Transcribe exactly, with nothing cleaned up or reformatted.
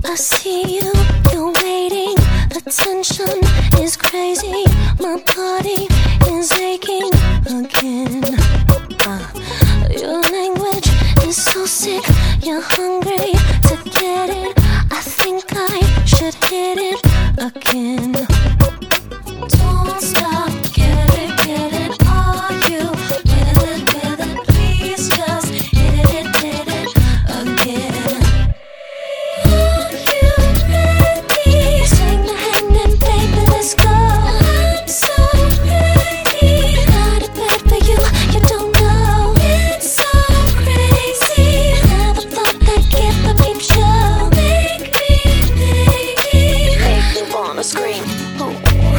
I see you, you're waiting. Attention is crazy. My body is aching again. Uh, your language is so sick. You're hungry to get it. I think I should hit it again. Don't stop, get it, get it. Are you with it, with it? Please just hit it, hit it again. Are you ready? Take my hand and baby, let's go. I'm so ready. Got it bad for you, you don't know. It's so crazy. Never thought I'd get the peep show. Make me, make me, make me wanna scream. Oh.